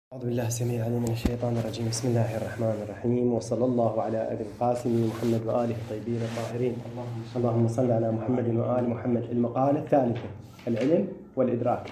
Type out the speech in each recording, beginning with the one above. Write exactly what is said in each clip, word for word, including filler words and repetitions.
أعوذ بالله السميع العليم من الشيطان الرجيم. بسم الله الرحمن الرحيم، وصلى الله على أبي القاسم محمد وآله الطيبين الطاهرين. اللهم صل على محمد وآل محمد. المقالة الثالثة: العلم والإدراك.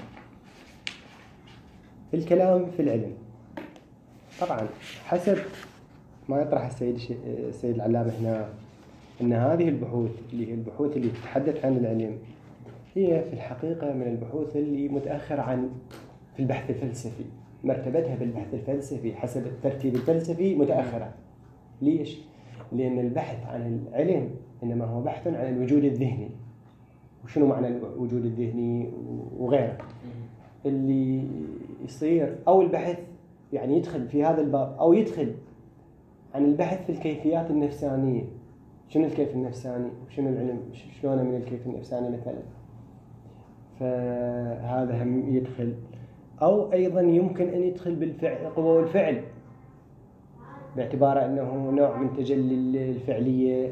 الكلام في العلم. طبعا حسب ما يطرح السيد السيد العلامة هنا، أن هذه البحوث اللي هي البحوث اللي تتحدث عن العلم هي في الحقيقة من البحوث اللي متأخر عن في البحث الفلسفي. مرتبتها بالبحث الفلسفي حسب الترتيب الفلسفي متأخرة. ليش؟ لأن البحث عن العلم إنما هو بحث عن الوجود الذهني. وشنو معنى الوجود الذهني وغيره اللي يصير، أو البحث يعني يدخل في هذا الباب، أو يدخل عن البحث في الكيفيات النفسانية. شنو الكيف النفساني وشنو العلم، شلونه من الكيف النفساني مثلا. فهذا هم يدخل، أو أيضا يمكن أن يدخل بالفعل، قوة الفعل، باعتباره أنه نوع من تجلي الفعلية،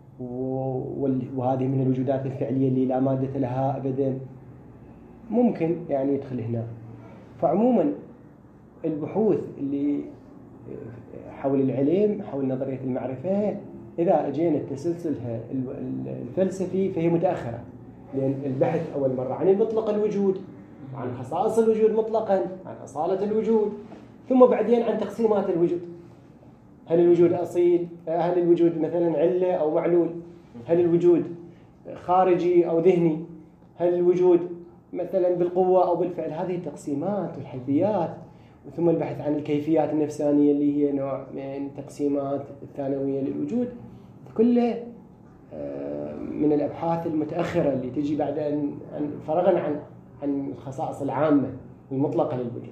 وهذه من الوجودات الفعلية اللي لا مادة لها أبدا، ممكن يعني يدخل هنا. فعموما البحوث اللي حول العلم، حول نظرية المعرفة، إذا أجينا تسلسلها الفلسفي فهي متأخرة، لأن البحث أول مرة عن مطلق الوجود، عن خصائص الوجود مطلقا، عن أصالة الوجود، ثم بعدين عن تقسيمات الوجود. هل الوجود أصيل؟ هل الوجود مثلا علة أو معلول؟ هل الوجود خارجي أو ذهني؟ هل الوجود مثلا بالقوة أو بالفعل؟ هذه التقسيمات والحيثيات. ثم البحث عن الكيفيات النفسانية اللي هي نوع من تقسيمات الثانوية للوجود. كله من الأبحاث المتأخرة اللي تجي بعد أن فرغنا عن عن الخصائص العامة المطلقة للوجود.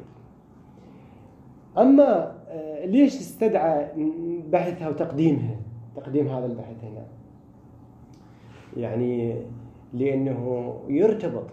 أما ليش استدعى بحثها وتقديمها، تقديم هذا البحث هنا؟ يعني لأنه يرتبط،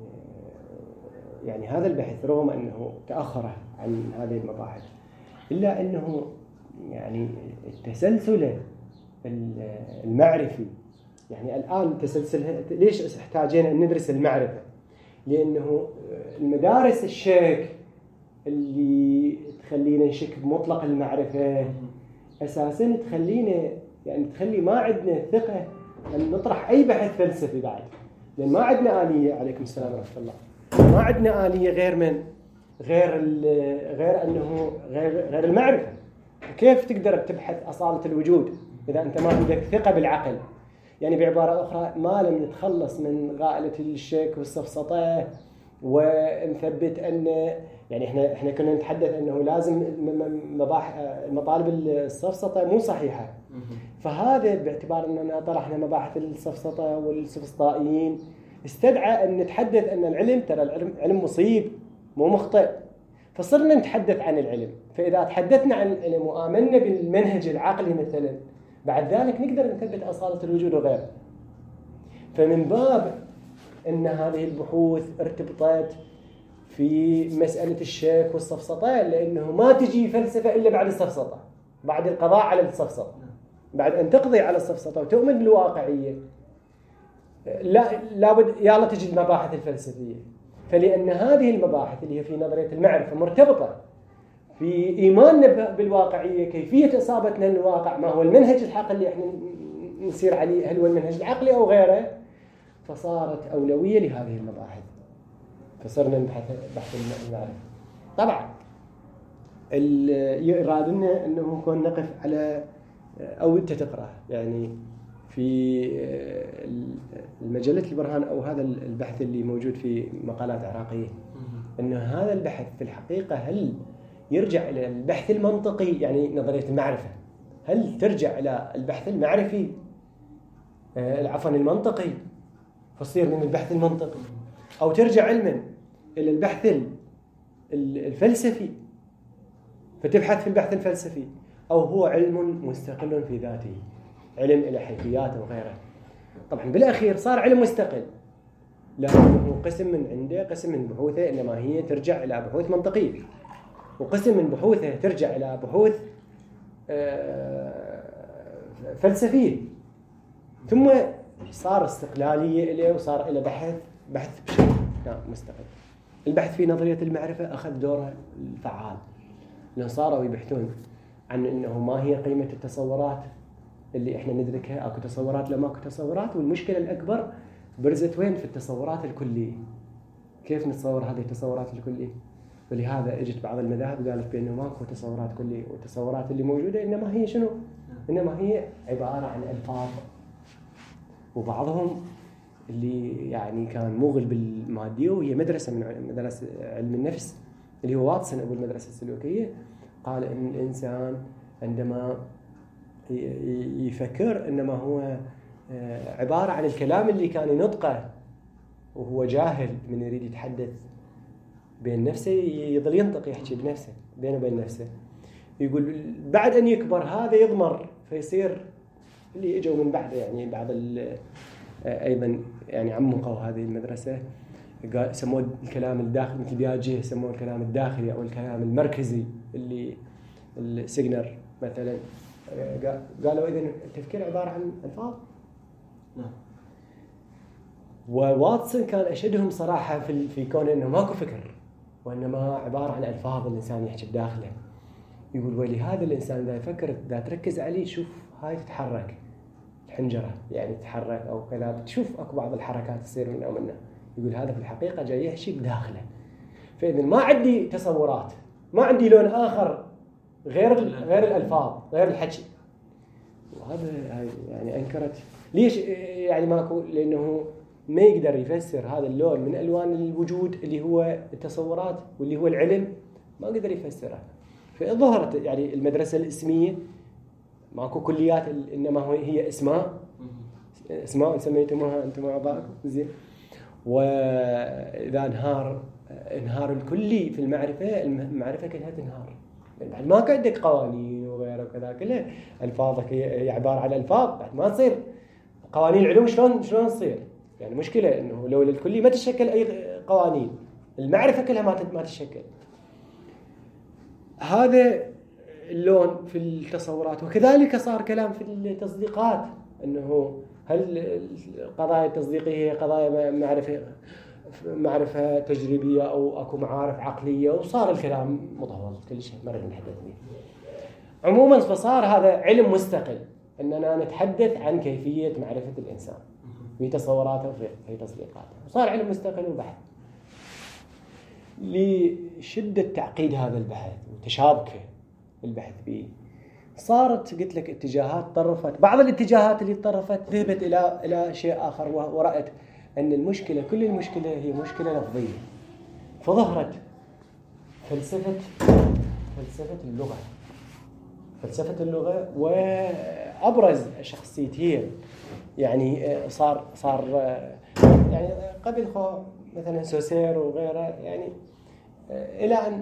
يعني هذا البحث رغم أنه تأخر عن هذه المباحث، إلا أنه يعني التسلسل المعرفي، يعني الآن تسلسل. ليش احتاجنا أن ندرس المعرفة؟ لأنه المدارس الشك اللي تخلينا نشك بمطلق المعرفة أساساً تخلينا يعني تخلي ما عندنا ثقة أن نطرح أي بحث فلسفي بعد، لأن ما عندنا آلية. عليكم السلام ورحمة الله. ما عندنا آلية غير من غير غير أنه غير غير المعرفة. كيف تقدر تبحث أصالة الوجود إذا أنت ما عندك ثقة بالعقل؟ يعني بعبارة أخرى، ما لم نتخلص من غائلة الشك والسفسطة ونثبت أن يعني إحنا إحنا كنا نتحدث أنه لازم مباح مطالب السفسطة مو صحيحة. فهذا باعتبار أننا طرحنا مباحث السفسطة والسفسطائيين استدعى أن نتحدث أن العلم، ترى العلم علم مصيب مو مخطئ. فصرنا نتحدث عن العلم. فإذا تحدثنا عن العلم وآمنا بالمنهج العقلي مثلا، بعد ذلك نقدر نثبت أصالة الوجود وغيره. فمن باب أن هذه البحوث ارتبطت في مسألة الشك والسفسطة، لأنه ما تجي فلسفة إلا بعد السفسطة، بعد القضاء على السفسطة، بعد أن تقضي على السفسطة وتؤمن بالواقعية، لا لابد يلا تجي المباحث الفلسفية. فلأن هذه المباحث اللي هي في نظرية المعرفة مرتبطة في إيماننا بالواقعية، كيفية إصابتنا للواقع، ما هو المنهج الحقيقي اللي احنا نسير عليه، هل هو المنهج العقلي أو غيره، فصارت أولوية لهذه المباحث. فصرنا نبحث بحث المعرفة. طبعا يرادنا أنه نكون نقف على، أو أنت تقرأ يعني في المجلة البرهان أو هذا البحث اللي موجود في مقالات عراقية، أن هذا البحث في الحقيقة هل يرجع إلى البحث المنطقي، يعني نظرية المعرفة، هل ترجع إلى البحث المعرفي آه عفوا المنطقي فصير من البحث المنطقي، أو ترجع علما إلى البحث الفلسفي فتبحث في البحث الفلسفي، أو هو علم مستقل في ذاته، علم إلى حيثياته وغيره. طبعا بالأخير صار علم مستقل، لأنه قسم من عنده، قسم من بحوثه إنما هي ترجع إلى بحوث منطقية، وقسم من بحوثه ترجع إلى بحوث فلسفية، ثم صار استقلالية إليه وصار إلى بحث بحث بشكل مستقل. البحث في نظرية المعرفة أخذ دوره الفعال. لأن صاروا يبحثون عن إنه ما هي قيمة التصورات اللي إحنا ندركها، أكو تصورات لما أكو تصورات، والمشكلة الأكبر برزت وين؟ في التصورات الكلية. كيف نتصور هذه التصورات الكلية؟ ولهذا اجت بعض المذاهب قالت بأنه ماكو تصورات كلية، والتصورات اللي موجودة إنما هي شنو؟ إنما هي عبارة عن ألفاظ. وبعضهم اللي يعني كان موغل بالمادية، وهي مدرسة من مدرسة علم النفس اللي هو واتسون أبو المدرسة السلوكية، قال إن الإنسان عندما يفكر إنما هو عبارة عن الكلام اللي كان ينطقه وهو جاهل من يريد يتحدث بين نفسه، يظل ينطق يحكي بنفسه بينه وبين نفسه. يقول بعد أن يكبر هذا يضمر فيصير اللي اجوا من بعده، يعني بعض أيضا يعني عمقوا هذه المدرسة، قال سموه الكلام الداخلي، مثل بياجي سموه الكلام الداخلي أو الكلام المركزي اللي السيجنر مثلا قالوا إذن التفكير عبارة عن ألفاظ. نعم. وواتسون كان أشدهم صراحة في في كونه إنه ماكو فكر، وإنما عبارة عن ألفاظ الإنسان يحكي بداخله. يقول ولهذا الإنسان إذا يفكر إذا تركز عليه شوف هاي تتحرك الحنجرة يعني تتحرك أو كذا، بتشوف أكو بعض الحركات تصير منه ومنه. يقول هذا في الحقيقة جاي يحكي بداخله. فإذا ما عندي تصورات، ما عندي لون آخر غير غير الألفاظ غير الحكي. وهذا يعني أنكرت ليش يعني ماكو، لأنه ما يقدر يفسر هذا اللون من ألوان الوجود اللي هو التصورات واللي هو العلم، ما قدر يفسره. فظهرت يعني المدرسة الاسمية، ماكو كليات إنما هي اسماء اسماء سميتموها أنتم أعضاءكم زين. وإذا انهار انهار الكلي في المعرفة، المعرفة كلها تنهار. بعد ما عندك قوانين وغيره وكذا كله ألفاظك هي عبارة عن ألفاظ، بعد ما تصير قوانين العلوم شلون شلون تصير؟ يعني مشكلة إنه لو الكلي ما تشكل أي قوانين، المعرفة كلها ما ما تشكل. هذا اللون في التصورات. وكذلك صار كلام في التصديقات، إنه هل القضايا التصديقية هي قضايا معرفة معرفة تجريبية أو أكو معارف عقلية، وصار الكلام مطول كل شيء ما نريد نتحدث به. عموما فصار هذا علم مستقل، أننا نتحدث عن كيفية معرفة الإنسان في تصوراته وفي تصديقاته، وصار علم مستقل وبحث. لشدة تعقيد هذا البحث وتشابكه البحث به، صارت قلت لك اتجاهات طرفت. بعض الاتجاهات اللي طرفت ذهبت إلى إلى شيء آخر، ورأت أن المشكلة كل المشكلة هي مشكلة لفظية. فظهرت فلسفة فلسفة اللغة فلسفة اللغة وأبرز شخصيتين. يعني صار صار يعني قبل خو مثلا سوسير وغيره، يعني إلى أن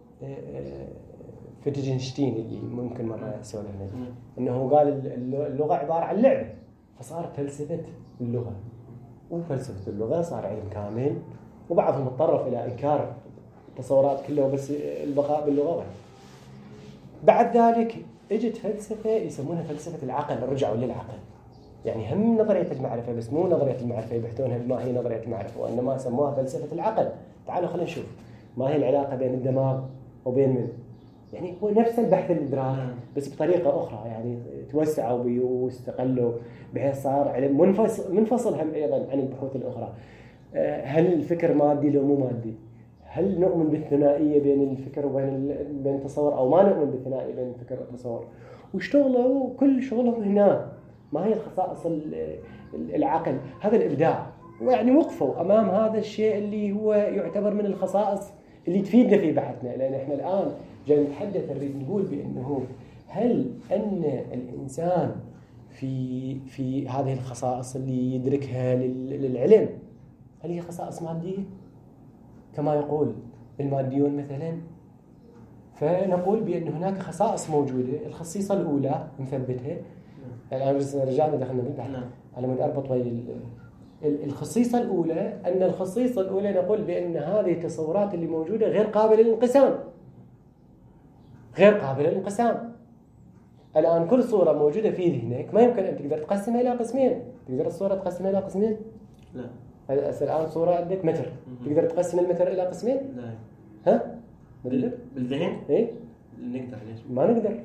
فيتجنشتين اللي ممكن مرة سولفنا إنه قال اللغة عبارة عن لعبة، فصارت فلسفة اللغة. وفلسفة اللغة صار علم كامل، وبعضهم تطرف إلى إنكار التصورات كلها بس البقاء باللغة. بعد ذلك اجت فلسفة يسمونها فلسفة العقل، رجعوا للعقل. يعني هم نظرية المعرفة بس مو نظرية المعرفة يبحثونها بما هي نظرية المعرفة، وإنما سموها فلسفة العقل. تعالوا خلينا نشوف ما هي العلاقة بين الدماغ وبين من، يعني هو نفس البحث الإدراك بس بطريقة أخرى، يعني توسعوا بيه واستقلوا بحيث صار علم منفصل منفصل هم أيضا عن البحوث الأخرى. هل الفكر مادي لو مو مادي؟ هل نؤمن بالثنائية بين الفكر وبين بين التصور، أو ما نؤمن بالثنائية بين الفكر والتصور؟ واشتغلوا كل شغلهم هنا. ما هي الخصائص العقل؟ هذا الإبداع. ويعني وقفوا أمام هذا الشيء اللي هو يعتبر من الخصائص اللي تفيدنا في بحثنا، لأن إحنا الآن جاي نتحدث نريد نقول بأنه هل أن الإنسان في في هذه الخصائص اللي يدركها للعلم هل هي خصائص مادية كما يقول الماديون مثلا؟ فنقول بأن هناك خصائص موجودة. الخصيصة الأولى نثبتها الآن، بس رجعنا دخلنا بالبحث على مود أربط ويا الخصيصة الأولى. أن الخصيصة الأولى نقول بأن هذه التصورات اللي موجودة غير قابلة للانقسام، غير قابلة للانقسام. الآن كل صورة موجودة في ذهنك ما يمكن أن تقدر تقسمها إلى قسمين. تقدر الصورة تقسمها إلى قسمين؟ لا. الآن صورة عندك متر، تقدر تقسم المتر إلى قسمين؟ لا. ها؟ بالذهن؟ إيه؟ نقدر ليش؟ ما نقدر.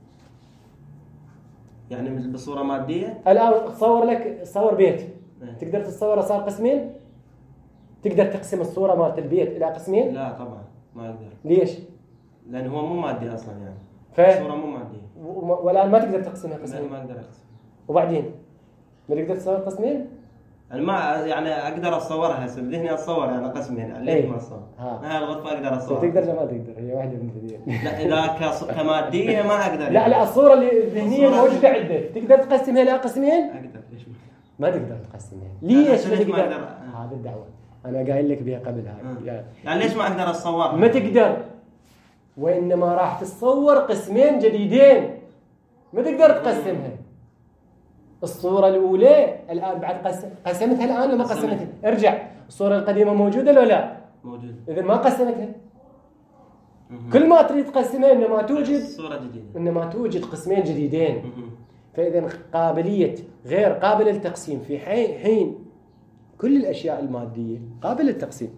يعني بصورة مادية؟ الآن تصور لك تصور بيت، إيه؟ تقدر تتصوره صار قسمين؟ تقدر تقسم الصورة مالت البيت إلى قسمين؟ لا طبعا ما أقدر. ليش؟ لأن هو مو مادي أصلا يعني. ف... الصورة مو مادية. والآن ما تقدر تقسمها قسمين. ما أقدر أقسم. وبعدين ما تقدر تصور قسمين؟ أنا ما يعني أقدر أصورها هسه بذهني أصور يعني قسمين يعني ليش ما أصور؟ هاي الغرفة أقدر أصورها. تقدر ولا ما تقدر؟ هي واحدة من الاثنين. لا إذا كص... كمادية ما أقدر. لا لا الصورة اللي الذهنية موجودة عندك تقدر تقسمها إلى قسمين؟ أقدر ليش ما؟ ما تقدر تقسمها. ليش ما تقدر؟ أقدر... هذا الدعوة. أنا قايل لك بها قبل هاي. يعني... يعني ليش ما أقدر أصورها؟ ما تقدر. وإنما راح تتصور قسمين جديدين. ما تقدر تقسمها. الصورة الأولى الآن بعد قسم قسمتها الآن لما قسمتها ارجع الصورة القديمة موجودة ولا لا؟ موجودة. إذا ما قسمتها كل ما تريد تقسمها إنما توجد صورة جديدة إنما توجد قسمين جديدين. فإذا قابلية غير قابلة للتقسيم في حين كل الأشياء المادية قابلة للتقسيم.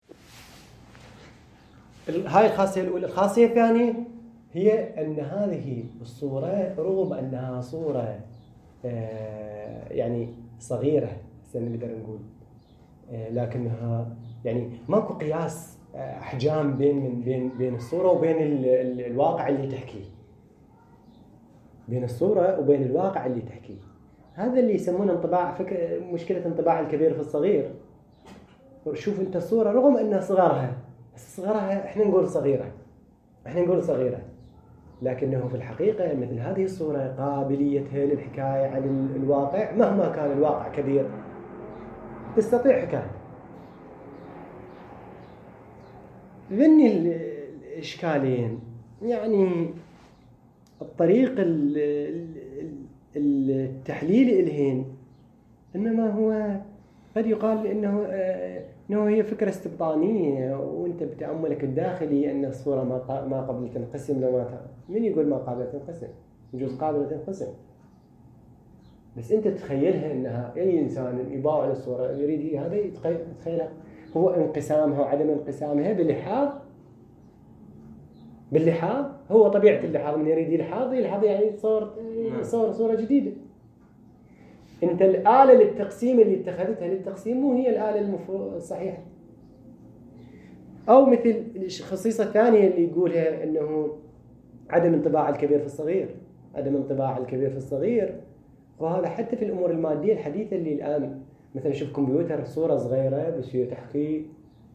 هاي الخاصية الأولى. الخاصية الثانية هي أن هذه الصورة رغم أنها صورة يعني صغيرة نقدر نقول لكنها يعني ماكو قياس أحجام بين بين بين الصورة وبين الواقع اللي تحكيه. بين الصورة وبين الواقع اللي تحكيه. هذا اللي يسمونه انطباع فكرة مشكلة انطباع الكبير في الصغير. شوف أنت الصورة رغم أنها صغرها بس صغرها إحنا نقول صغيرة إحنا نقول صغيرة لكنه في الحقيقة مثل هذه الصورة قابليتها للحكاية عن الواقع مهما كان الواقع كبير تستطيع حكاية. ذني الإشكالين يعني الطريق التحليل إلهن إنما هو قد يقال إنه إنه هي فكرة استبطانية وأنت بتأملك الداخلي أن الصورة ما ما قبل تنقسم لو ما من يقول ما قابلة تنقسم يجوز قابلة تنقسم بس أنت تتخيلها أنها أي إنسان يباوع على الصورة يريد هذا يتخيلها هو انقسامها وعدم انقسامها باللحاظ باللحاظ هو طبيعة اللحاظ من يريد يلحاظ يلحاظ يعني صور صور صورة جديدة. أنت الآلة للتقسيم اللي اتخذتها للتقسيم مو هي الآلة الصحيحة. أو مثل الخصيصة الثانية اللي يقولها أنه عدم انطباع الكبير في الصغير عدم انطباع الكبير في الصغير وهذا حتى في الأمور المادية الحديثة اللي الآن مثلا شوف كمبيوتر صورة صغيرة بس هي تحكي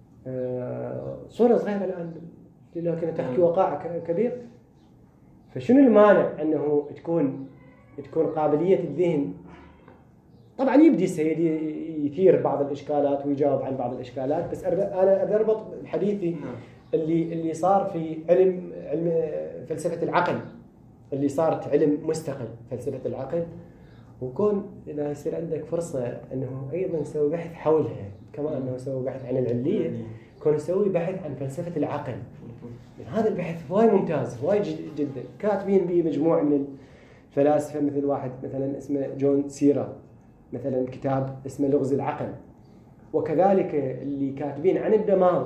آه صورة صغيرة الآن لكن تحكي وقائع كبير. فشنو المانع أنه تكون تكون قابلية الذهن طبعا يبدي السيد يثير بعض الإشكالات ويجاوب عن بعض الإشكالات بس أنا أربط حديثي اللي اللي صار في علم علم فلسفة العقل اللي صارت علم مستقل فلسفة العقل وكون إذا يصير عندك فرصة أنه أيضا يسوي بحث حولها كما أنه يسوي بحث عن العلية كون يسوي بحث عن فلسفة العقل. هذا البحث وايد ممتاز وايد جدا كاتبين به مجموعة من الفلاسفة مثل واحد مثلا اسمه جون سيرا مثلا كتاب اسمه لغز العقل وكذلك اللي كاتبين عن الدماغ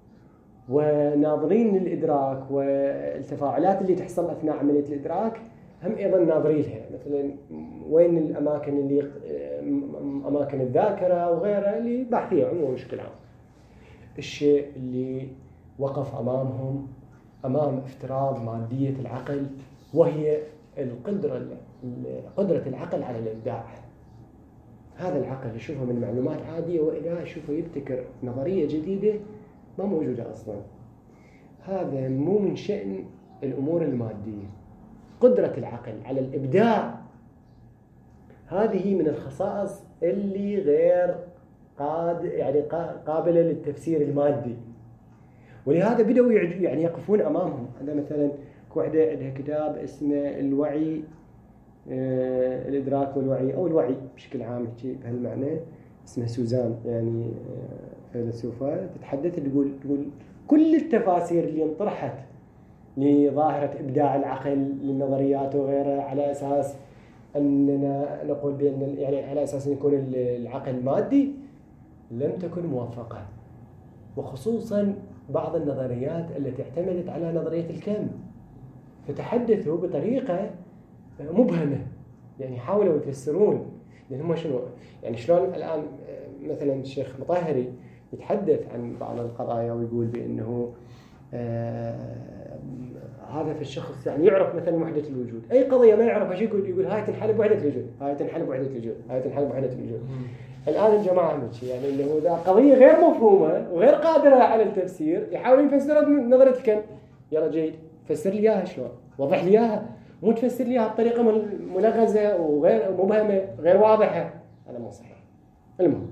وناظرين للإدراك والتفاعلات اللي تحصل أثناء عملية الإدراك هم أيضا ناظرين لها مثلا وين الأماكن اللي أماكن الذاكرة وغيرها اللي باحثية عموما بشكل عام. الشيء اللي وقف أمامهم أمام افتراض مادية العقل وهي القدرة قدرة العقل على الإبداع. هذا العقل يشوفه من معلومات عادية وإذا يشوفه يبتكر نظرية جديدة ما موجودة أصلا. هذا مو من شأن الأمور المادية. قدرة العقل على الإبداع هذه من الخصائص اللي غير قاد يعني قابلة للتفسير المادي ولهذا بدأوا يعني يقفون أمامهم. هذا مثلا واحدة عندها كتاب اسمه الوعي آه الإدراك والوعي أو الوعي بشكل عام بهالمعنى اسمها سوزان يعني آه فيلسوفة تتحدث تقول تقول كل التفاسير اللي انطرحت لظاهرة إبداع العقل للنظريات وغيرها على أساس أننا نقول بأن يعني على أساس أن يكون العقل مادي لم تكن موفقة وخصوصا بعض النظريات التي اعتمدت على نظرية الكم فتحدثوا بطريقة مبهمة، يعني حاولوا يفسرون. لأن هم شنو يعني شلون الآن مثلا الشيخ مطهري يتحدث عن بعض القضايا ويقول بأنه آه هذا في الشخص يعني يعرف مثلا وحدة الوجود، أي قضية ما يعرفها شو يقول؟ يقول هاي تنحل بوحدة الوجود، هاي تنحل بوحدة الوجود، هاي تنحل بوحدة الوجود. الآن الجماعة ماشي يعني إنه ذا قضية غير مفهومة وغير قادرة على التفسير، يحاولون يفسرها بنظرة الكم. يلا جيد، فسر لي إياها شلون، وضح لي إياها، مو تفسر لي إياها بطريقة ملغزة وغير مبهمة غير واضحة، هذا مو صحيح. المهم،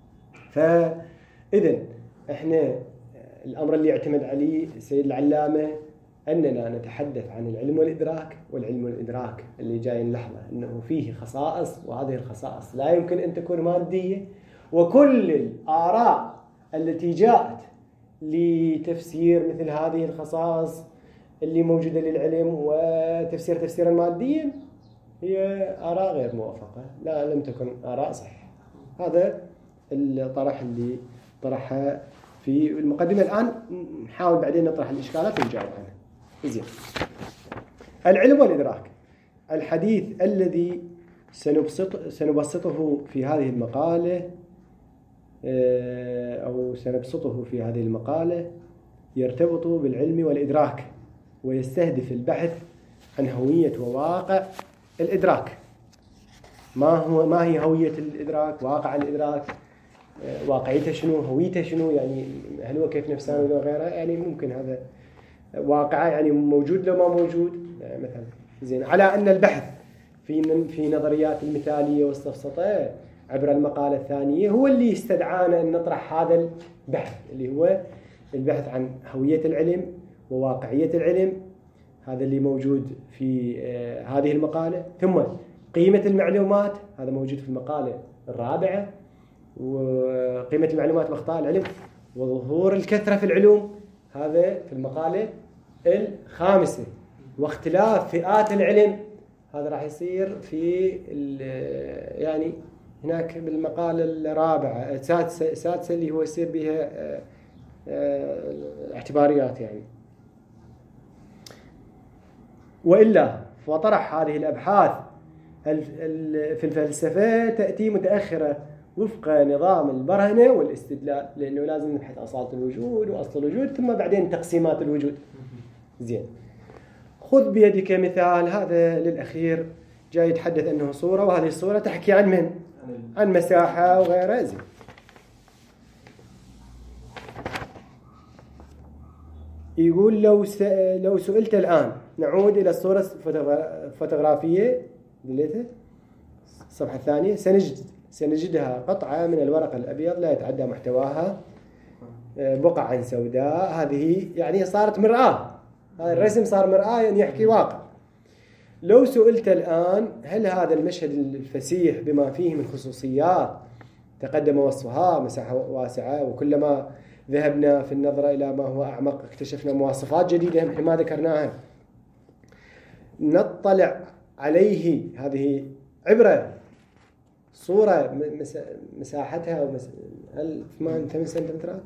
فإذن إحنا الأمر اللي يعتمد عليه السيد العلامة أننا نتحدث عن العلم والإدراك، والعلم والإدراك اللي جاي نلاحظه أنه فيه خصائص، وهذه الخصائص لا يمكن أن تكون مادية، وكل الآراء التي جاءت لتفسير مثل هذه الخصائص اللي موجودة للعلم وتفسير تفسيرا ماديا هي آراء غير موافقة، لا لم تكن آراء صحيحة. هذا الطرح اللي طرحها في المقدمة. الآن نحاول بعدين نطرح الإشكالات ونجاوب عنها. زين. العلم والإدراك، الحديث الذي سنبسط سنبسطه في هذه المقالة أو سنبسطه في هذه المقالة يرتبط بالعلم والإدراك، ويستهدف البحث عن هوية وواقع الإدراك. ما هو ما هي هوية الإدراك؟ واقع الإدراك، واقعيته شنو؟ هويته شنو؟ يعني هل هو كيف نفسه ولا غيره؟ يعني ممكن هذا واقعه يعني موجود لو ما موجود يعني مثلا. زين. على أن البحث في في نظريات المثالية والسفسطة عبر المقالة الثانية هو اللي استدعانا أن نطرح هذا البحث، اللي هو البحث عن هوية العلم وواقعية العلم، هذا اللي موجود في هذه المقالة. ثم قيمة المعلومات، هذا موجود في المقالة الرابعة، وقيمة المعلومات واخطاء العلم، وظهور الكثرة في العلوم، هذا في المقالة الخامسة، واختلاف فئات العلم، هذا راح يصير في يعني هناك بالمقالة الرابعة السادسة السادسة اللي هو يصير بها اعتباريات يعني. وإلا فطرح هذه الأبحاث في الفلسفة تأتي متأخرة وفق نظام البرهنة والاستدلال، لأنه لازم نبحث أصالة الوجود وأصل الوجود ثم بعدين تقسيمات الوجود. زين. خذ بيدك مثال، هذا للأخير جاي يتحدث أنه صورة، وهذه الصورة تحكي عن من؟ عن مساحة وغيرها. زين. يقول لو لو سئلت الآن، نعود إلى الصورة الفوتوغرافية دليتها الصفحة الثانية، سنجد سنجدها قطعة من الورق الأبيض لا يتعدى محتواها بقعة سوداء. هذه يعني صارت مرآة، هذا الرسم صار مرآة يعني يحكي واقع. لو سئلت الآن هل هذا المشهد الفسيح بما فيه من خصوصيات تقدم وصفها، مساحة واسعة، وكلما ذهبنا في النظرة إلى ما هو أعمق اكتشفنا مواصفات جديدة مثل ما ذكرناها، نطلع عليه، هذه عبرة صورة مساحتها هل ثمانية سنتيمترات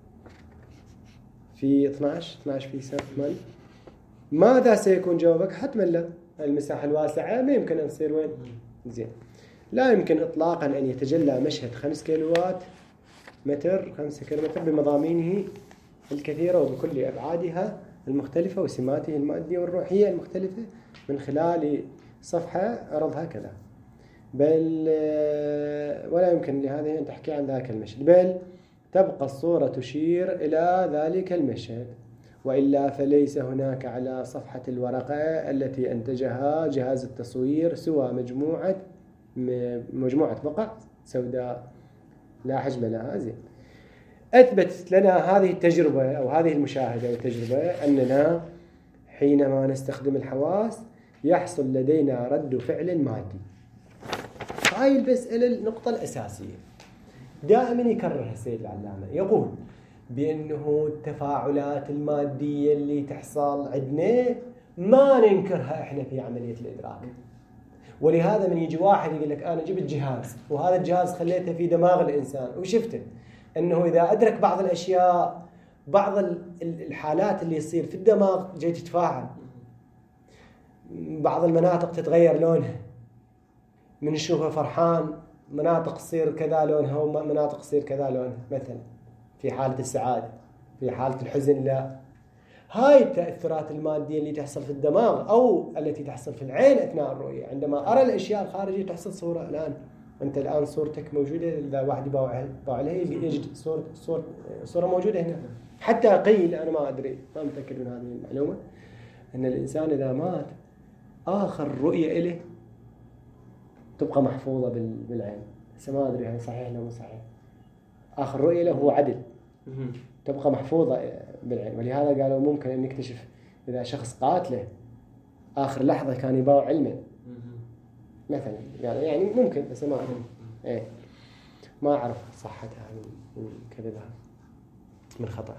في اثناشر اثناشر في ثمانية، ماذا سيكون جوابك؟ حتما لا، المساحة الواسعة ما يمكن أن تصير وين؟ زين. لا يمكن إطلاقا أن يتجلى مشهد خمس كيلوات متر خمسة كيلومتر بمضامينه الكثيرة وبكل أبعادها المختلفة وسماته المادية والروحية المختلفة من خلال صفحة عرضها كذا، بل ولا يمكن لهذه أن تحكي عن ذاك المشهد، بل تبقى الصورة تشير إلى ذلك المشهد، وإلا فليس هناك على صفحة الورقة التي أنتجها جهاز التصوير سوى مجموعة مجموعة بقع سوداء لا حجم لها. زين. أثبتت لنا هذه التجربة أو هذه المشاهدة والتجربة أننا حينما نستخدم الحواس يحصل لدينا رد فعل مادي. هاي المسألة النقطة الأساسية دائما يكررها السيد العلامة، يقول بأنه التفاعلات المادية اللي تحصل عندنا ما ننكرها إحنا في عملية الإدراك. ولهذا من يجي واحد يقول لك أنا جبت جهاز وهذا الجهاز خليته في دماغ الإنسان وشفته أنه إذا أدرك بعض الأشياء بعض الحالات اللي يصير في الدماغ جاي تتفاعل، بعض المناطق تتغير لونها، من نشوفه فرحان مناطق تصير كذا لونها ومناطق تصير كذا لونها، مثلا في حالة السعادة، في حالة الحزن لا. هاي التأثرات المادية اللي تحصل في الدماغ أو التي تحصل في العين أثناء الرؤية. عندما أرى الأشياء الخارجية تحصل صورة. الآن أنت الآن صورتك موجودة، إذا واحد يباوع لها يجد صورة صورة صورة موجودة هنا. حتى قيل، أنا ما أدري ما متأكد من هذه المعلومة، أن الإنسان إذا مات آخر رؤية إله تبقى محفوظة بالعين. بس ما أدري هل صحيح ولا مو صحيح. آخر رؤية له هو عدل تبقى محفوظة بالعين، ولهذا قالوا ممكن أن نكتشف إذا شخص قاتله آخر لحظة كان يباوع علما مثلا، يعني يعني ممكن، بس ما أعرف إيه ما أعرف صحتها من كذبها من خطأ.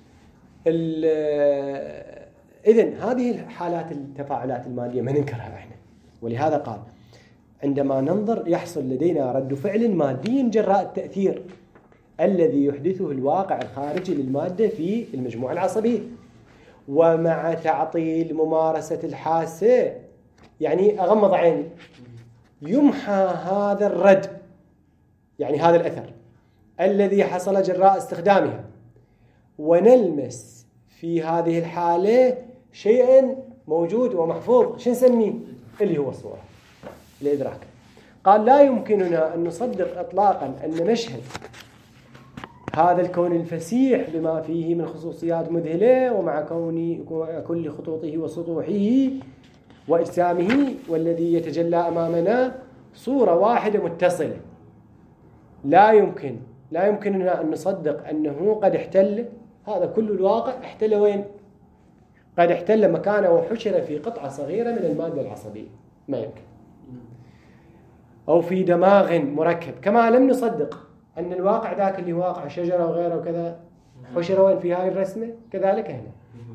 إذن هذه الحالات التفاعلات المادية ما ننكرها إحنا، ولهذا قال عندما ننظر يحصل لدينا رد فعل مادي جراء التأثير الذي يحدثه الواقع الخارجي للمادة في المجموعة العصبية، ومع تعطيل ممارسة الحاسة، يعني أغمض عيني يمحى هذا الرد، يعني هذا الأثر الذي حصل جراء استخدامها، ونلمس في هذه الحالة شيئا موجود ومحفوظ. شو نسميه؟ اللي هو الصورة، الإدراك. قال لا يمكننا أن نصدق إطلاقا أن نشهد هذا الكون الفسيح بما فيه من خصوصيات مذهلة، ومع كون كل خطوطه وسطوحه وإجسامه، والذي يتجلى أمامنا صورة واحدة متصلة. لا يمكن لا يمكننا أن نصدق أنه قد احتل هذا كل الواقع. احتل وين؟ قد احتل مكانه وحشر في قطعة صغيرة من المادة العصبية، ما يمكن. أو في دماغ مركب، كما لم نصدق أن الواقع ذاك اللي واقع شجرة وغيره وكذا حشر وين في هاي الرسمة، كذلك هنا.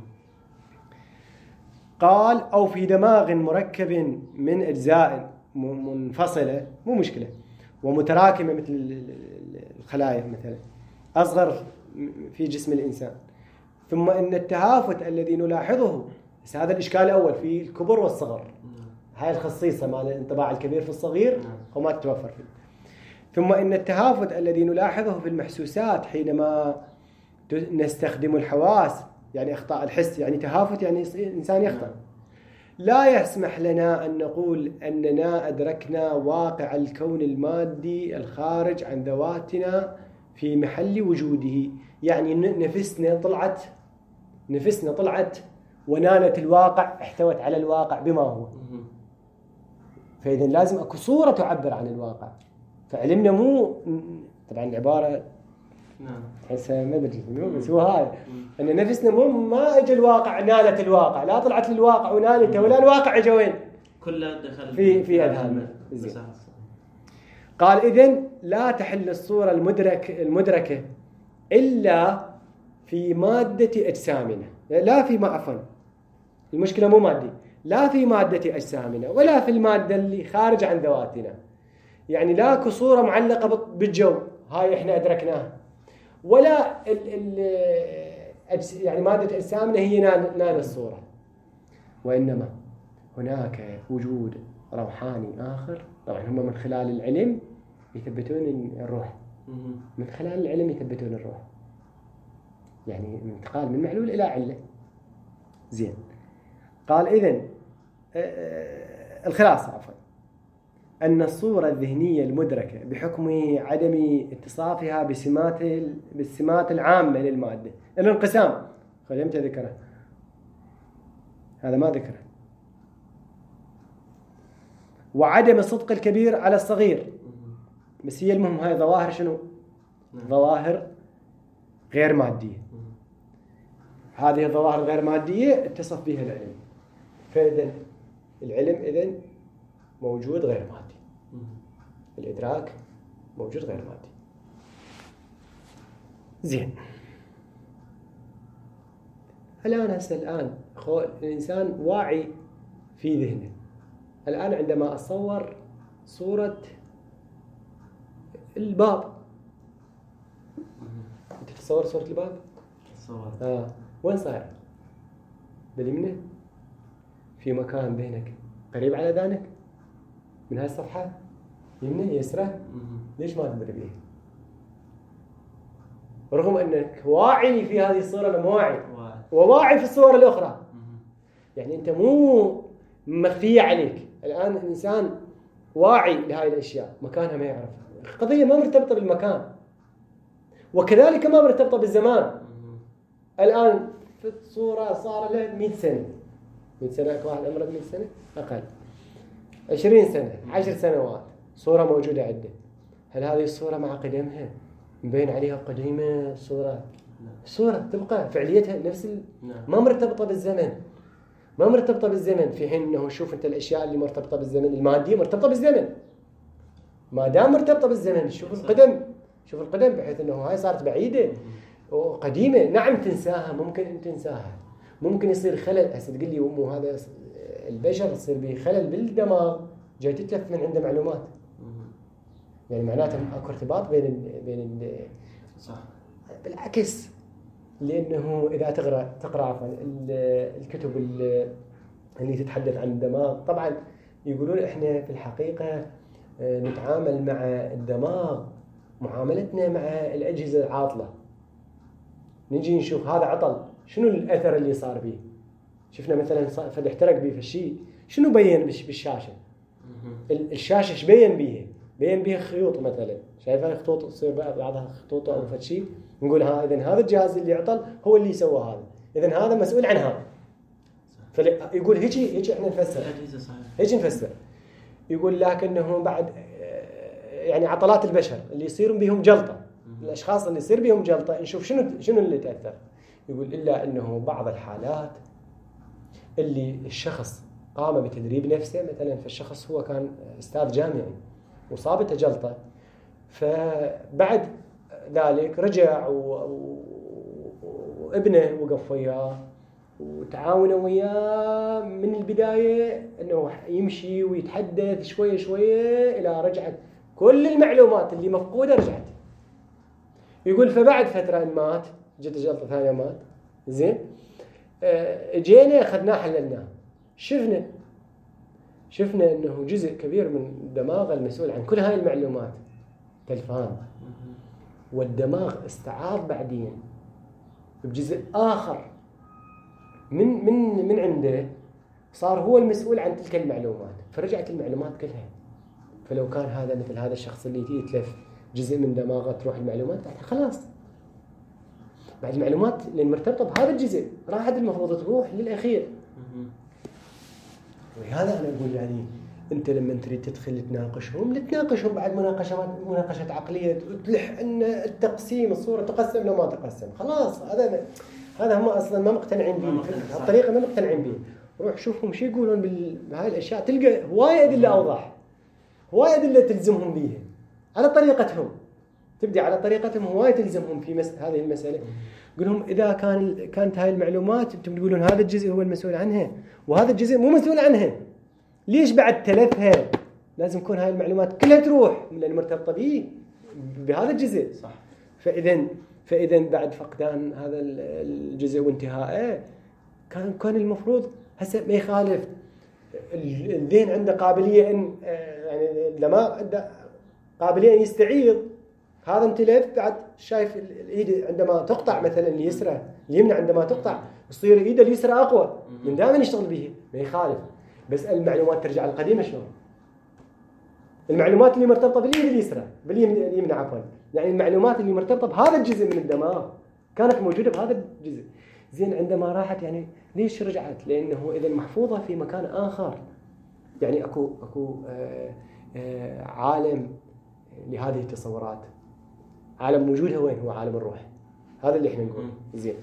قال أو في دماغ مركب من أجزاء منفصلة، مو مشكلة، ومتراكمة مثل الخلايا مثلا أصغر في جسم الإنسان. ثم إن التهافت الذي نلاحظه، بس هذا الإشكال الأول في الكبر والصغر، هاي الخصيصة مع الانطباع الكبير في الصغير وما تتوفر فيه. ثم إن التهافت الذي نلاحظه في المحسوسات حينما نستخدم الحواس، يعني أخطاء الحس، يعني تهافت يعني إنسان يخطأ، لا يسمح لنا أن نقول أننا أدركنا واقع الكون المادي الخارج عن ذواتنا في محل وجوده. يعني نفسنا طلعت نفسنا طلعت ونالت الواقع، احتوت على الواقع بما هو. فإذا لازم أكو صورة تعبر عن الواقع. فعلمنا مو طبعا العبارة نعم حسها ما ادري بس هو هاي ان نفسنا مو ما اجى الواقع نالت الواقع، لا طلعت للواقع ونالته، ولا الواقع اجى وين؟ كله دخل في في اذهاننا. قال اذن لا تحل الصورة المدرك المدركة الا في مادة اجسامنا، لا في ما عفوا المشكلة مو مادي، لا في مادة اجسامنا ولا في المادة اللي خارج عن ذواتنا. يعني لا كصورة معلقة بالجو هاي احنا ادركناها، ولا ال ال يعني مادة أجسامنا هي نال الصورة، وإنما هناك وجود روحاني آخر. طبعا هم من خلال العلم يثبتون الروح، من خلال العلم يثبتون الروح، يعني انتقال من معلول إلى علة. زين. قال إذن الخلاصة عفوا أن الصورة الذهنية المدركة بحكم عدم اتصافها بسمات بالسمات العامة للمادة، الانقسام خليمت ذكره، هذا ما ذكره، وعدم الصدق الكبير على الصغير. بس هي المهم هاي ظواهر شنو؟ ظواهر غير مادية. هذه الظواهر غير مادية اتصف بها العلم. فإذن العلم إذن موجود غير مادي، الإدراك موجود غير مادي. زين. الآن هسه الآن الإنسان واعي في ذهنه. الآن عندما أصور صورة الباب، أنت تصور صورة الباب؟ تصور. آه. وين صاير؟ باليمنى؟ في مكان ذهنك قريب على ذهنك من هاي الصفحة يمنى يسرى ليش ما تدري به؟ رغم أنك واعي في هذه الصورة ولا مو واعي؟ وواعي في الصورة الأخرى. يعني أنت مو مخفية عليك. الآن الإنسان واعي لهذه الأشياء مكانها ما يعرفها. القضية ما مرتبطة بالمكان وكذلك ما مرتبطة بالزمان. الآن في الصورة صار له مئة سنة مئة سنة أكو واحد عمره مئة سنة أقل عشرين سنة عشر سنوات صورة موجودة عنده. هل هذه الصورة مع قدمها مبين عليها قديمة الصورة؟ الصورة تبقى فعليتها نفس ال... ما مرتبطة بالزمن ما مرتبطة بالزمن في حين أنه شوف أنت الأشياء اللي مرتبطة بالزمن المادية مرتبطة بالزمن. ما دام مرتبطة بالزمن شوف القدم شوف القدم بحيث أنه هاي صارت بعيدة وقديمة. نعم تنساها ممكن أن تنساها ممكن يصير خلل. هسه تقول لي مو هذا البشر يصير به خلل بالدماغ جاي تتلف من عنده معلومات. يعني معناته اكو ارتباط بين ال بين ال صح. بالعكس لانه اذا تقرا تقرا عفوا الكتب اللي تتحدث عن الدماغ طبعا يقولون احنا في الحقيقه نتعامل مع الدماغ معاملتنا مع الاجهزه العاطله. نجي نشوف هذا عطل شنو الاثر اللي صار به. شفنا مثلا فد احترق به في الشيء شنو بين بالشاشه. الشاشه ايش بين بيها؟ بين بيها خيوط مثلا شايفها خطوط تصير بعضها خطوط او فد شيء نقول ها اذا هذا الجهاز اللي عطل هو اللي سوى هذا اذا هذا مسؤول عن هذا. فيقول هيك هيك احنا نفسر هيك نفسر. يقول لكنه بعد يعني عضلات البشر اللي يصير بهم جلطه الاشخاص اللي يصير بهم جلطه نشوف شنو شنو اللي تاثر. يقول الا انه بعض الحالات اللي الشخص قام بتدريب نفسه مثلا فالشخص هو كان استاذ جامعي وصابته جلطه فبعد ذلك رجع وابنه وقف وياه وتعاونوا وياه من البدايه انه يمشي ويتحدث شويه شويه الى رجعت كل المعلومات اللي مفقوده رجعت. يقول فبعد فتره ان مات جت جلطه ثانيه مات زين اجينا اخذناه حللناه شفنا شفنا انه جزء كبير من الدماغ المسؤول عن كل هاي المعلومات تلفان والدماغ استعاض بعدين بجزء اخر من من من عنده صار هو المسؤول عن تلك المعلومات فرجعت المعلومات كلها. فلو كان هذا مثل هذا الشخص اللي يتلف جزء من دماغه تروح المعلومات خلاص بعد المعلومات اللي مرتبطه بهذا الجزء راحت المفروض تروح للاخير. ولهذا انا اقول يعني انت لما تريد تدخل تناقشهم لتناقشهم بعد مناقشه مناقشه عقليه تلح ان التقسيم الصوره تقسم لو ما تقسم خلاص هذا هذا هم اصلا ما مقتنعين به الطريقه ما مقتنعين به. روح شوفهم شو يقولون بهاي الاشياء تلقى هوايه ادله اوضح هوايه ادله تلزمهم بيها على طريقتهم تبدي على طريقتهم هوايه تلزمهم في مس... هذه المساله. قل لهم اذا كان كانت هاي المعلومات انتم تقولون هذا الجزء هو المسؤول عنها وهذا الجزء مو مسؤول عنها ليش بعد تلفها؟ لازم تكون هاي المعلومات كلها تروح من المرتبطه به بهذا الجزء صح. فاذا فاذا بعد فقدان هذا الجزء وانتهائه كان كان المفروض هسه ما يخالف الذهن عنده قابليه ان يعني الدماغ عنده قابليه ان يستعيض هذا امتلف بعد شايف الايد عندما تقطع مثلا اليسرى اليمنى عندما تقطع يصير ايده اليسرى اقوى من دائما يشتغل به ما يخالف. بس المعلومات ترجع القديمه شلون؟ المعلومات اللي مرتبطه بالايد اليسرى باليمنى عفوا يعني المعلومات اللي مرتبطه بهذا الجزء من الدماغ كانت موجوده بهذا الجزء زين عندما راحت يعني ليش رجعت؟ لانه اذا محفوظه في مكان اخر يعني اكو اكو آآ آآ عالم لهذه التصورات عالم موجود هو وين هو عالم الروح هذا اللي احنا نقول زين.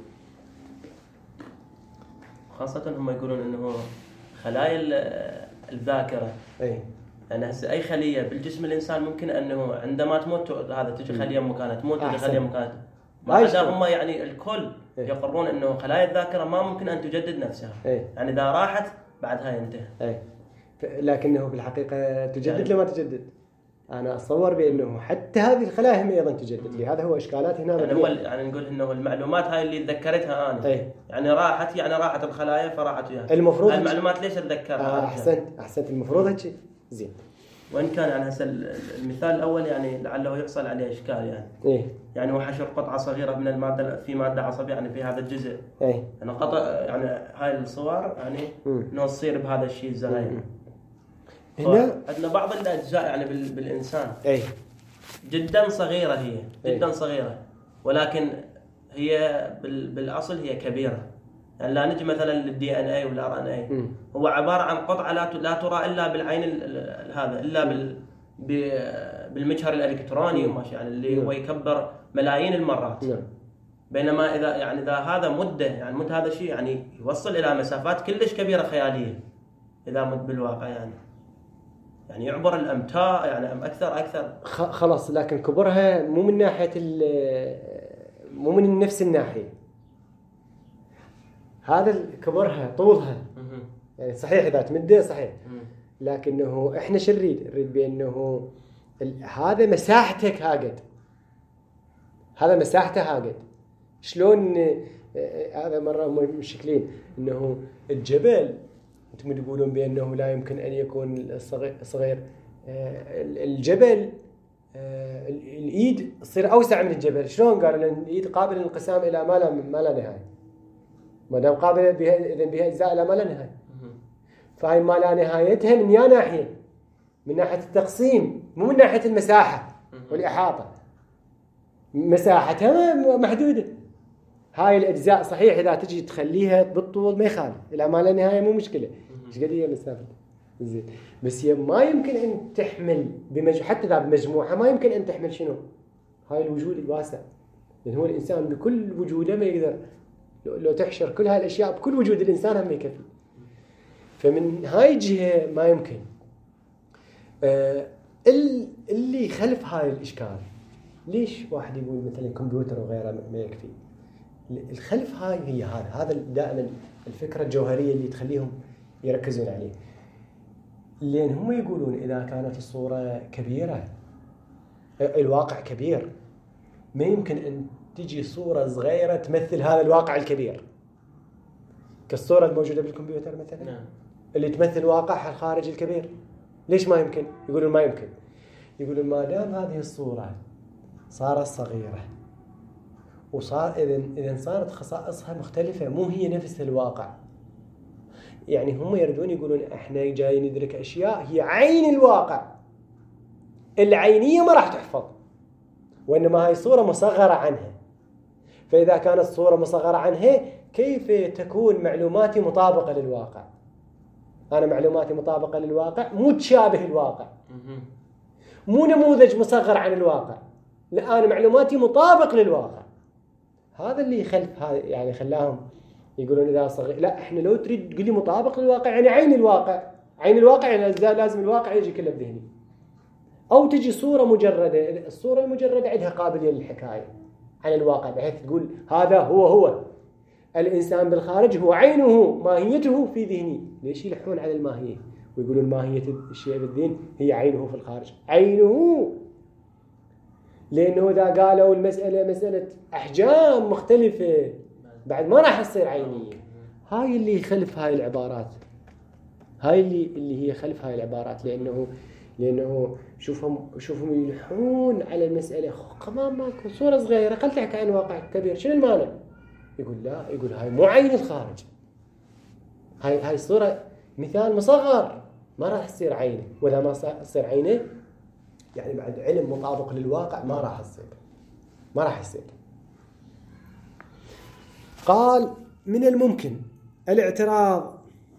خاصه هم يقولون انه خلايا الذاكره اي يعني هسه اي خليه بالجسم الانسان ممكن انه عندما تموت هذا تجي خليه مكانها تموت تجي خليه مكانها ما عدا هم يعني الكل ايه؟ يقررون انه خلايا الذاكره ما ممكن ان تجدد نفسها ايه؟ يعني اذا راحت بعدها ينتهي اي لكنه بالحقيقه تجدد يعني لما تجدد أنا أتصور بأنه حتى هذه الخلايا هم أيضا تجدد لي. هذا هو إشكالات هنا. يعني هو يعني نقول إنه المعلومات هاي اللي تذكرتها أنا أي. يعني راحت يعني راحت الخلايا فراحت وياها. المفروض المعلومات ليش أتذكرها؟ آه أحسنت أحسنت المفروض هيك زين. وإن كان يعني هسه المثال الأول يعني لعله يحصل عليه إشكال يعني. إيه. يعني وحشر قطعة صغيرة من المادة في مادة عصبية يعني في هذا الجزء. إيه. يعني قطع يعني هاي الصور يعني إنه تصير بهذا الشيء الزراير. هنا عندنا بعض الأجزاء يعني بالإنسان. إيه. جدا صغيرة هي جدا أي. صغيرة ولكن هي بالأصل هي كبيرة. يعني لا نجي مثلا للدي ان اي ولا ار ان اي هو عبارة عن قطعة لا لا ترى إلا بالعين هذا إلا بال بالمجهر الإلكتروني وماشي يعني اللي هو يكبر ملايين المرات. نعم. بينما إذا يعني إذا هذا مدة يعني مد هذا شيء يعني يوصل إلى مسافات كلش كبيرة خيالية إذا مد بالواقع يعني يعني يعبر الأمتار يعني أم أكثر أكثر. خلاص لكن كبرها مو من ناحية مو من نفس الناحية. هذا كبرها طولها يعني صحيح إذا تمده صحيح لكنه إحنا شو نريد؟ نريد بأنه هذا مساحتك هاقد هذا مساحته هاقد. شلون هذا مرة مشكلين إنه الجبل أنتم تقولون بأنه لا يمكن أن يكون صغير. الجبل الإيد تصير أوسع من الجبل. شلون؟ قالوا لأن الإيد قابل للانقسام إلى ما لا ما لا نهاية. ما دام قابل بها إذن بها أجزاء إلى ما لا نهاية. فهي ما لا نهايتها من يا ناحية من ناحية التقسيم مو من ناحية المساحة والإحاطة. مساحتها محدودة. هاي الأجزاء صحيح إذا تجي تخليها بالطول ما يخالف إلى ما لا نهاية مو مشكلة. إيش قد هي مسافة زين بس هي ما يمكن أن تحمل بمج... حتى إذا بمجموعة ما يمكن أن تحمل شنو هاي الوجود الواسع. لأن هو الإنسان بكل وجوده ما يقدر لو, لو تحشر كل هاي الأشياء بكل وجود الإنسان هم يكفي. فمن هاي الجهة ما يمكن. آه اللي خلف هاي الإشكال ليش واحد يقول مثلا كمبيوتر وغيره ما يكفي؟ الخلف هاي هي هذا هذا دائما الفكرة الجوهرية اللي تخليهم يركزون عليه. لأن هم يقولون إذا كانت الصورة كبيرة الواقع كبير ما يمكن أن تجي صورة صغيرة تمثل هذا الواقع الكبير كالصورة الموجودة بالكمبيوتر مثلا. نعم. اللي تمثل واقعها الخارجي الكبير. ليش ما يمكن؟ يقولون ما يمكن. يقولون ما دام هذه الصورة صارت صغيرة وصار إذن إذن صارت خصائصها مختلفة مو هي نفس الواقع. يعني هم يردون يقولون إحنا جاي ندرك أشياء هي عين الواقع. العينية ما راح تحفظ وإنما هاي صورة مصغرة عنها. فإذا كانت صورة مصغرة عنها كيف تكون معلوماتي مطابقة للواقع؟ أنا معلوماتي مطابقة للواقع مو تشابه الواقع مو نموذج مصغر عن الواقع. لا أنا معلوماتي مطابق للواقع. هذا اللي يخلف هذا يعني خلاهم يقولون إذا صغير لا إحنا لو تريد تقول لي مطابق للواقع يعني عين الواقع. عين الواقع يعني لازم الواقع يجي كله بذهني. أو تجي صورة مجردة. الصورة المجردة عندها قابلية للحكاية عن الواقع بحيث تقول هذا هو هو الإنسان بالخارج هو عينه ماهيته في ذهني. ليش يلحون على الماهية ويقولون ماهية الشيء بالذهن هي عينه في الخارج؟ عينه لأنه إذا قالوا المسألة مسألة أحجام مختلفة بعد ما راح تصير عينية. هاي اللي يخلف هاي العبارات. هاي اللي اللي هي خلف هاي العبارات لأنه لأنه شوفهم شوفهم يلحون على المسألة كمان ماكو صورة صغيرة قل تحكي عن واقع كبير شنو المانع؟ يقول لا يقول هاي مو عين الخارج. هاي هاي الصورة مثال مصغر ما راح تصير عينه وإذا ما تصير عينه يعني بعد علم مطابق للواقع ما راح يصير ما راح يصير. قال من الممكن الاعتراض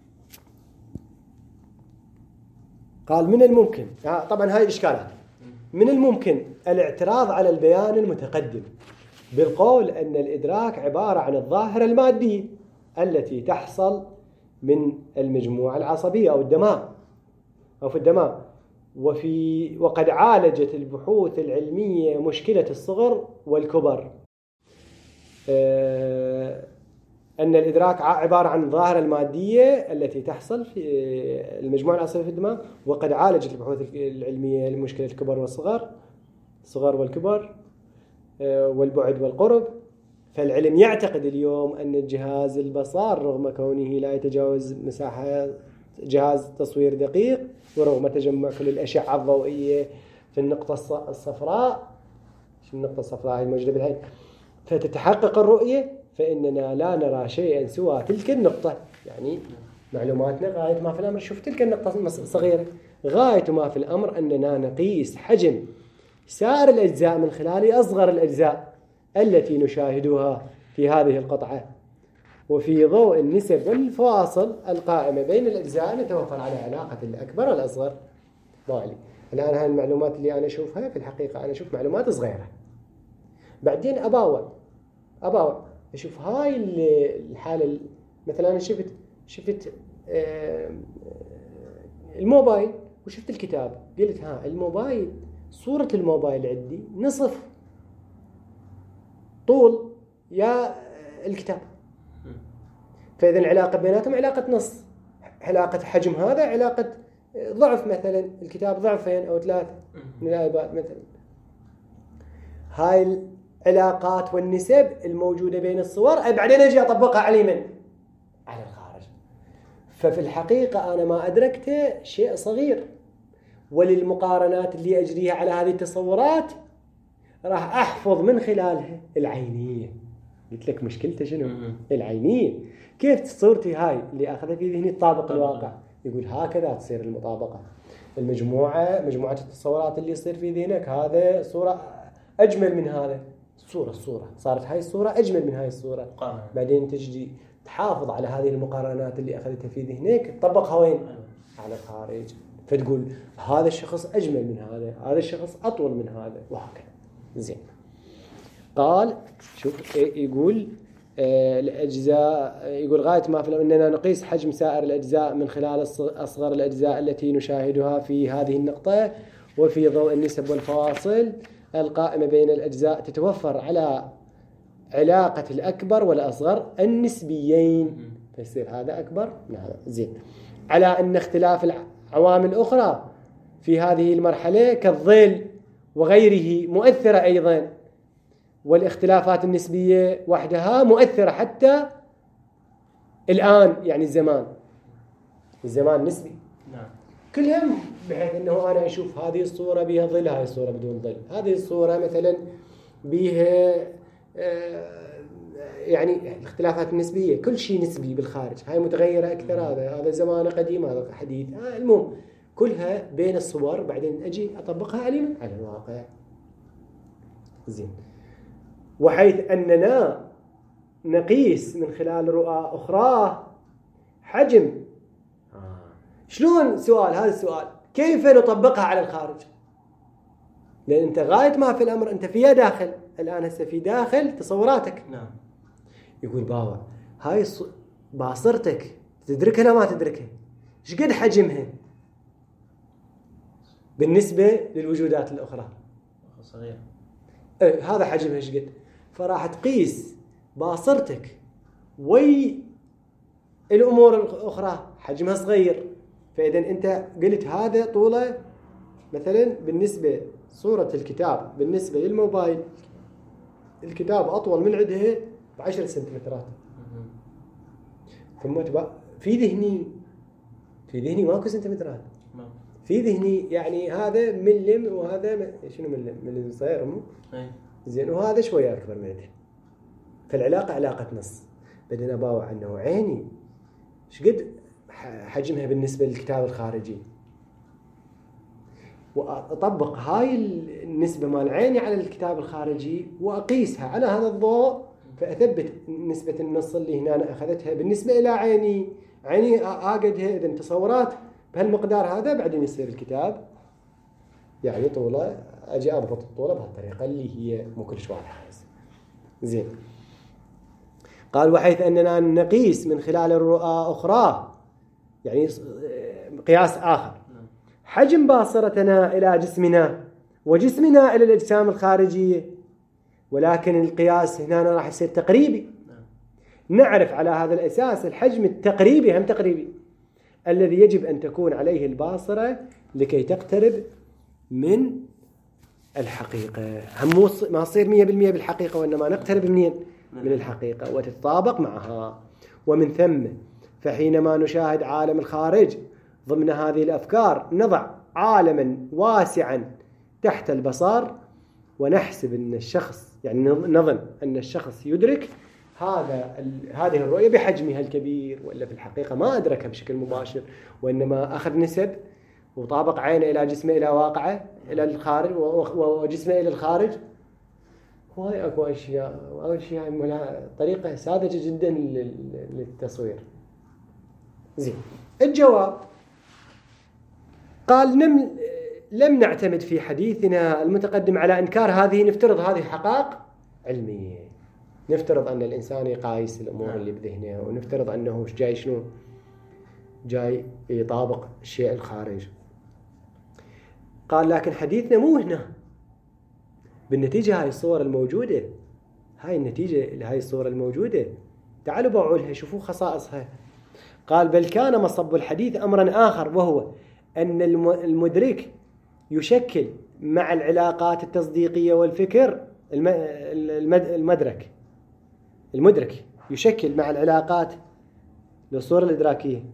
قال من الممكن طبعا هاي الإشكالات من الممكن الاعتراض على البيان المتقدم بالقول أن الإدراك عبارة عن الظاهرة المادية التي تحصل من المجموعة العصبية أو الدماغ أو في الدماغ وفي وقد عالجت البحوث العلمية مشكلة الصغر والكبر. أن الإدراك عبارة عن الظاهرة المادية التي تحصل في المجموعة العصبية في الدماغ. وقد عالجت البحوث العلمية لمشكلة الكبر والصغر، الصغر والكبر والبعد والقرب. فالعلم يعتقد اليوم أن الجهاز البصر رغم كونه لا يتجاوز مساحة جهاز تصوير دقيق، ورغم تجمع كل الأشعة الضوئية في النقطة الصفراء، في النقطة الصفراء هي الموجودة بالعين، فتتحقق الرؤية، فإننا لا نرى شيئا سوى تلك النقطة. يعني معلوماتنا غاية ما في الأمر شوف تلك النقطة صغيرة، غاية ما في الأمر أننا نقيس حجم سائر الأجزاء من خلال أصغر الأجزاء التي نشاهدها في هذه القطعة. وفي ضوء النسب والفواصل القائمة بين الأجزاء نتوفر على علاقة الأكبر والأصغر. بالي الآن هاي المعلومات اللي أنا أشوفها في الحقيقة أنا أشوف معلومات صغيرة، بعدين أباوع أباوع أشوف هاي الحالة. مثلا أنا شفت شفت الموبايل وشفت الكتاب، قلت ها الموبايل صورة الموبايل عندي نصف طول يا الكتاب، فإذا العلاقة بيناتهم علاقة نص، علاقة حجم هذا علاقة ضعف، مثلا الكتاب ضعفين أو ثلاثة من الآيباد مثلا. هاي العلاقات والنسب الموجودة بين الصور بعدين أجي أطبقها على من؟ على الخارج. ففي الحقيقة أنا ما أدركته شيء صغير، وللمقارنات اللي أجريها على هذه التصورات راح أحفظ من خلالها العينية. قلت لك مشكلته شنو؟ العينية. كيف صورتي هاي اللي أخذها في ذهني تطابق الواقع؟ يقول هكذا تصير المطابقة. المجموعة مجموعة التصورات اللي يصير في ذهنك هذا صورة أجمل من هذا، صورة الصورة صارت هاي الصورة أجمل من هاي الصورة. قارن. بعدين تجي تحافظ على هذه المقارنات اللي أخذتها في ذهنك تطبقها وين؟ على الخارج. فتقول هذا الشخص أجمل من هذا، هذا الشخص أطول من هذا، وهكذا. زين. قال شوف يقول آه الأجزاء، يقول غاية ما في أننا نقيس حجم سائر الأجزاء من خلال أصغر الأجزاء التي نشاهدها في هذه النقطة، وفي ضوء النسب والفواصل القائمة بين الأجزاء تتوفر على علاقة الأكبر والأصغر النسبيين، فيصير هذا أكبر من هذا. زين. على أن اختلاف العوامل الأخرى في هذه المرحلة كالظل وغيره مؤثرة أيضا، والاختلافات النسبية وحدها مؤثرة حتى الآن. يعني الزمان الزمان نسبي. نعم. كلهم بحيث أنه أنا أشوف هذه الصورة بها ظل، هذه الصورة بدون ظل، هذه الصورة مثلا بها يعني الاختلافات النسبية، كل شيء نسبي بالخارج، هاي متغيرة أكثر، هذا هذا زمان قديم هذا حديث. آه المهم كلها بين الصور، بعدين أجي أطبقها على على الواقع. زين. وحيث أننا نقيس من خلال رؤى أخرى حجم. آه. شلون؟ سؤال هذا السؤال كيف نطبقها على الخارج؟ لأن أنت غاية ما في الأمر أنت فيها داخل الآن، هسه في داخل تصوراتك. نعم. يقول بابا هاي باصرتك تدركها لا ما تدركها؟ ايش قد حجمها بالنسبة للوجودات الأخرى؟ صغير. ايه هذا حجمها ايش قد؟ فراح تقيس باصرتك وي الأمور الأخرى حجمها صغير. فإذا أنت قلت هذا طوله مثلا بالنسبة صورة الكتاب بالنسبة للموبايل، الكتاب أطول من عندها بعشر سنتيمترات. ثم في ذهني في ذهني ماكو سنتيمترات، في ذهني يعني هذا ملم وهذا شنو ملم ملم صغير مو زين، وهذا شوية أكبر منه. فالعلاقة علاقة نص. بدنا نباوع أنه عيني ايش قد حجمها بالنسبة للكتاب الخارجي، وأطبق هاي النسبة مال عيني على الكتاب الخارجي وأقيسها على هذا الضوء، فأثبت نسبة النص اللي هنا أنا أخذتها بالنسبة إلى عيني. عيني أقدها إذا تصورات بهالمقدار هذا، بعدين يصير الكتاب يعني طوله أجي أضبط الطولة بهالطريقة اللي هي مو كلش واضحة. زين. قال وحيث أننا نقيس من خلال الرؤى أخرى، يعني قياس آخر، حجم باصرتنا إلى جسمنا وجسمنا إلى الأجسام الخارجية، ولكن القياس هنا راح يصير تقريبي. نعرف على هذا الأساس الحجم التقريبي هم تقريبي الذي يجب أن تكون عليه الباصرة لكي تقترب من الحقيقة. هم ما تصير مية بالمية بالحقيقة، وإنما نقترب منين؟ من الحقيقة وتتطابق معها. ومن ثم فحينما نشاهد عالم الخارج ضمن هذه الأفكار نضع عالما واسعا تحت البصر ونحسب أن الشخص يعني نظن أن الشخص يدرك هذا هذه الرؤية بحجمها الكبير، وإلا في الحقيقة ما أدركها بشكل مباشر، وإنما أخذ نسب وطابق عينه إلى جسمه إلى واقعه إلى الخارج وجسمه إلى الخارج. وهي أكو أشياء أول شيء يعني طريقة ساذجة جدا للتصوير. زين الجواب قال نم لم نعتمد في حديثنا المتقدم على إنكار هذه، نفترض هذه حقائق علمية، نفترض أن الإنسان يقايس الأمور اللي بذهنه، ونفترض أنه جاي شنو جاي يطابق الشيء الخارج. قال لكن حديثنا مو هنا. بالنتيجة هاي الصور الموجودة، هاي النتيجة هاي الصور الموجودة تعالوا باعوا لها شوفوا خصائصها. قال بل كان مصب الحديث أمرا آخر، وهو أن المدرك يشكل مع العلاقات التصديقية والفكر المدرك المدرك يشكل مع العلاقات للصورة الإدراكية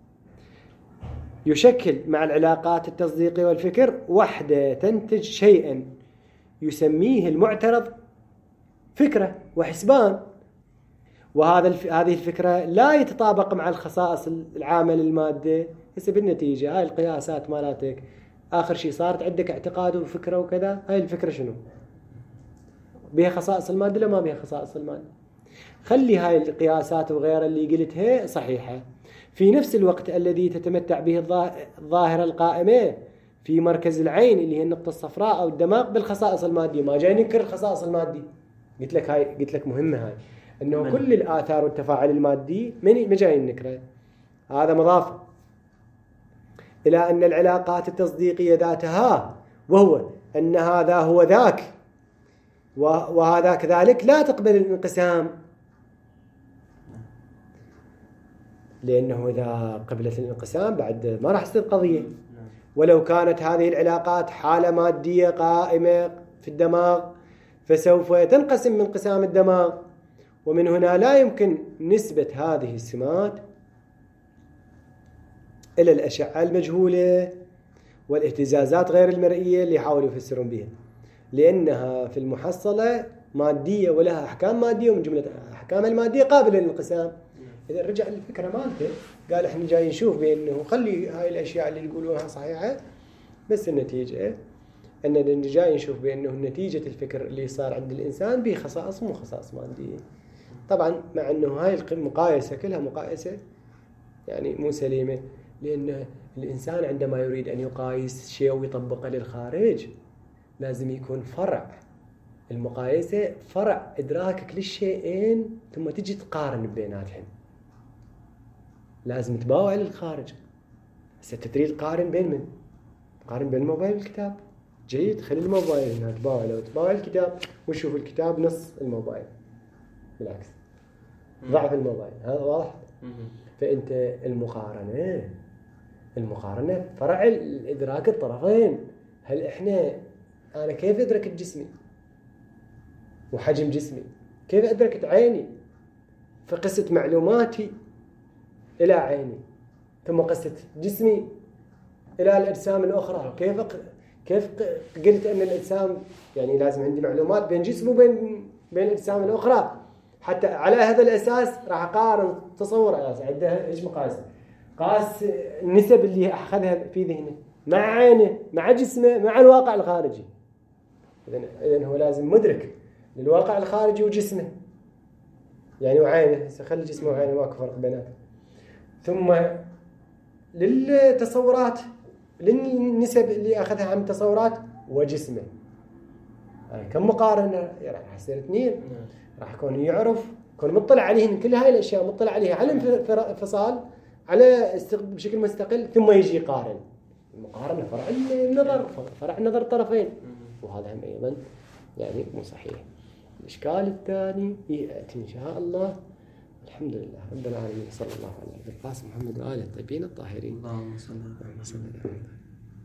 يشكل مع العلاقات التصديقية والفكر وحدة تنتج شيئا يسميه المعترض فكرة وحسبان، وهذا هذه الفكرة لا يتطابق مع الخصائص العامة للمادة. هسه بالنتيجة هاي القياسات مالاتك آخر شيء صارت عندك اعتقاد وفكرة وكذا، هاي الفكرة شنو بها خصائص المادة لا ما بها خصائص المادة؟ خلي هاي القياسات وغيرها اللي قلتها صحيحة، في نفس الوقت الذي تتمتع به الظاهرة القائمة في مركز العين اللي هي النقطة الصفراء أو الدماغ بالخصائص المادية. ما جاي ننكر الخصائص المادية، قلت لك هاي قلت لك مهمة هاي أنه من. كل الآثار والتفاعل المادي ما جاي ننكره، هذا مضاف إلى أن العلاقات التصديقية ذاتها، وهو أن هذا هو ذاك وهذا كذلك لا تقبل الانقسام، لأنه إذا قبلت الانقسام بعد ما راح تصير قضية. ولو كانت هذه العلاقات حالة مادية قائمة في الدماغ فسوف تنقسم من انقسام الدماغ، ومن هنا لا يمكن نسبة هذه السمات إلى الأشعة المجهولة والاهتزازات غير المرئية اللي يحاولوا يفسرون بها، لأنها في المحصلة مادية ولها أحكام مادية، ومن جملة أحكام المادية قابلة للانقسام. إذا رجع للفكرة مالته قال إحنا جاي نشوف بأنه خلي هاي الأشياء اللي يقولونها صحيحة، بس النتيجة أننا جاي نشوف بأنه نتيجة الفكر اللي صار عند الإنسان به خصائص مو خصائص مادية. طبعا مع أنه هاي المقايسة كلها مقايسة يعني مو سليمة، لأن الإنسان عندما يريد أن يقايس شيء ويطبقه للخارج لازم يكون فرع المقايسة فرع إدراكك للشيئين ثم تجي تقارن بيناتهم. لازم تباوع للخارج. ستريد تقارن بين من؟ تقارن بين الموبايل والكتاب. جيد، خلي الموبايل هنا تباوع، لو تباوع الكتاب وشوف الكتاب نص الموبايل بالعكس ضعف الموبايل، هذا واضح. فأنت المقارنة المقارنة فرع الإدراك الطرفين. هل إحنا أنا كيف أدركت جسمي وحجم جسمي؟ كيف أدركت عيني؟ فقست معلوماتي إلى عيني، ثم قست جسمي إلى الأجسام الأخرى. كيف كيف قلت أن الأجسام يعني لازم عندي معلومات بين جسم وبين بين الأجسام الأخرى، حتى على هذا الأساس راح أقارن تصور أساس عندها إيش مقاس قاس النسب اللي أخذها في ذهنه مع عينه مع جسمه مع الواقع الخارجي. إذن إذن هو لازم مدرك للواقع الخارجي وجسمه يعني وعينه، خلي جسمه وعينه ماكو فرق بيناتهم. ثم للتصورات للنسب اللي أخذها عن التصورات وجسمه، يعني كم مقارنة راح يصير اثنين، راح يكون يعرف يكون مطلع عليهن كل هاي الأشياء مطلع عليها على انفصال على بشكل مستقل، ثم يجي يقارن. المقارنة فرع النظر فرع نظر الطرفين، وهذا هم أيضا يعني مو صحيح. الإشكال الثاني يأتي إن شاء الله الحمد لله رب العالمين. صلى الله على القاسم محمد وآله الطيبين الطاهرين. اللهم صل على محمد.